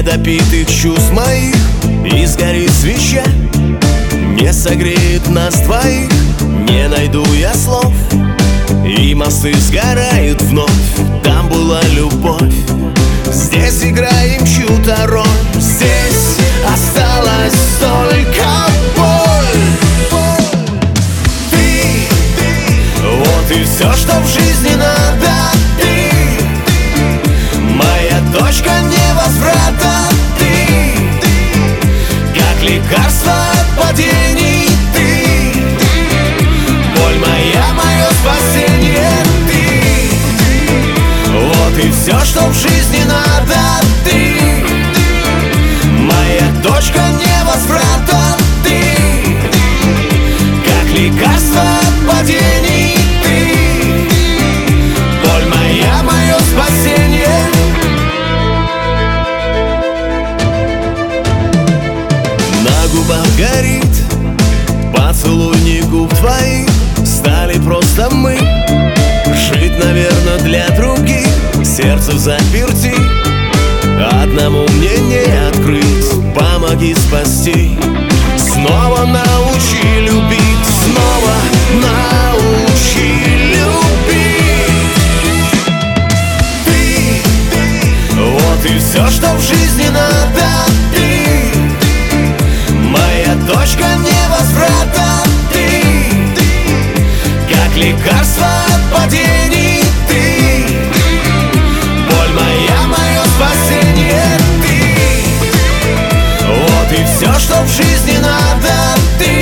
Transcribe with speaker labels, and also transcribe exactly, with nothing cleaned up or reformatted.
Speaker 1: недопитых чувств моих, и сгорит свеча, не согреет нас двоих. Не найду я слов, и мосты сгорают вновь. Там была любовь, здесь играем чью-то роль. Здесь осталась только боль. Ты, вот и все, что в жизни надо. Ты, моя точка невозврата. Ты, как лекарство от падений. Ты, боль моя, мое спасение. Ты, вот и все, что в жизни надо. Ты, моя точка невозврата. Ты, как лекарство от падений. Ты, боль моя, мое спасение. На губах горит поцелуй не губ твоих. Стали просто мы жить, наверное, для других. Сердце в заперти, одному мне не открыть. Помоги спасти, снова научи любить. Снова научи любить. Ты, вот и все, что в жизни надо. Ты, моя точка невозврата. Ты, как лекарство от падений. Ты, боль моя, мое спасение. Ты, вот и все, что в жизни надо. Ты,